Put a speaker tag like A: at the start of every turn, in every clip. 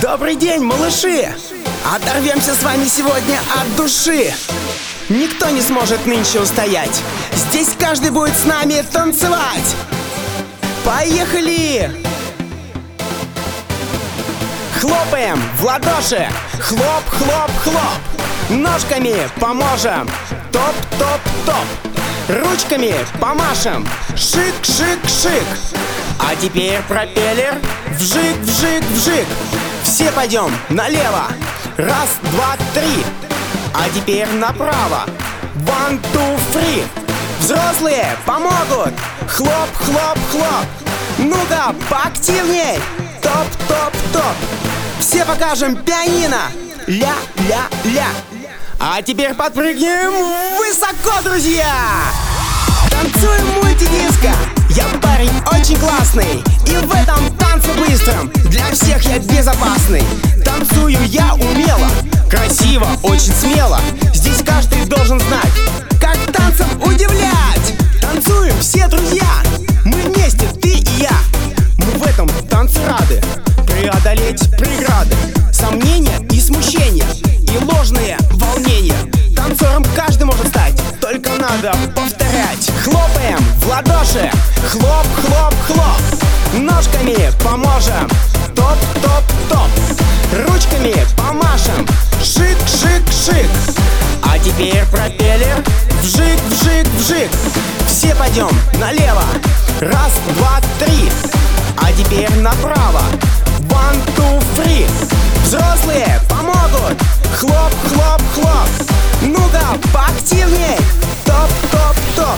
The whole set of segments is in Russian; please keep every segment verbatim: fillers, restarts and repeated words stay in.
A: Добрый день, малыши! Оторвемся с вами сегодня от души. Никто не сможет нынче устоять. Здесь каждый будет с нами танцевать. Поехали! Хлопаем в ладоши. Хлоп, хлоп, хлоп. Ножками поможем. Топ, топ, топ. Ручками помашем. Шик, шик, шик. А теперь пропеллер. Вжик, вжик, вжик. Все пойдем налево. Раз, два, три. А теперь направо. One, two, three. Взрослые помогут. Хлоп, хлоп, хлоп. Ну-ка, поактивней. Топ, топ, топ. Все покажем пианино. Ля, ля, ля. А теперь подпрыгнем высоко, друзья. Танцуем мультидиско. Я парень очень классный. И в этом танце быстром для всех я безопасный. Танцую я умело, красиво, очень смело. Здесь каждый должен знать, как танцем удивлять. Танцуем все, друзья. Мы вместе, ты и я. Мы в этом танце рады преодолеть преграды, сомнения и смущения, и ложные волнения. Танцором каждый может стать, только надо повторять. Хлопаем в ладоши. Хлоп, хлоп, хлоп. Ножками поможем. Топ, топ, топ. Ручками помашем. Шик, шик, шик. А теперь пропеллер. Вжик, вжик, вжик. Все пойдем налево. Раз, два, три. А теперь направо. One, two, three. Взрослые помогут. Хлоп, хлоп, хлоп. Ну-ка, поактивней. Топ, топ, топ.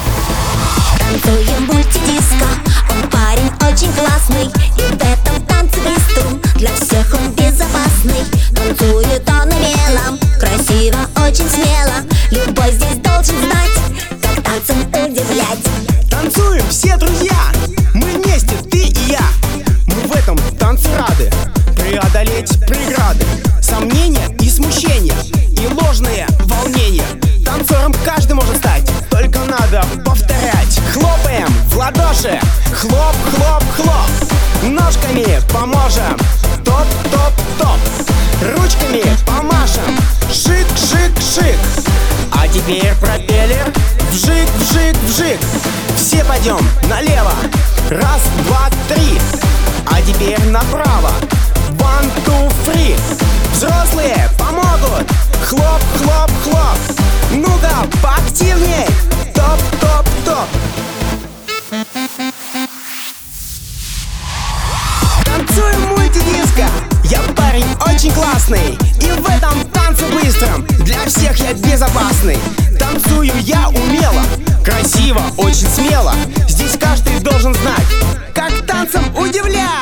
B: Танцуем мультидиско. Он парень очень классный. И в этом танце быстром для всех он безопасный. Танцует он умело, красиво, очень смело. Любой здесь должен знать, как танцем удивлять.
A: Танцуем все, друзья. Мы вместе, ты и я. Мы в этом танце рады преодолеть преграды, сомнения и смущения, и ложные волнения. Танцором каждый может стать, только надо повторять. Хлопаем в ладоши. Хлоп, хлоп, хлоп. Ножками поможем. Топ, топ, топ. Ручками помашем. Шик, шик, шик. А теперь пропеллер. Вжик, вжик, вжик. Все пойдем налево. Раз, два, три. А теперь направо. One, two, three. Взрослые помогут. Хлоп, хлоп, хлоп. Ну-ка, поактивней. Топ, топ, топ. Танцуем мультидиско. Я парень очень классный. И в этом танце быстром для всех я безопасный. Танцую я умело, красиво, очень смело. Здесь каждый должен знать, как танцем удивлять.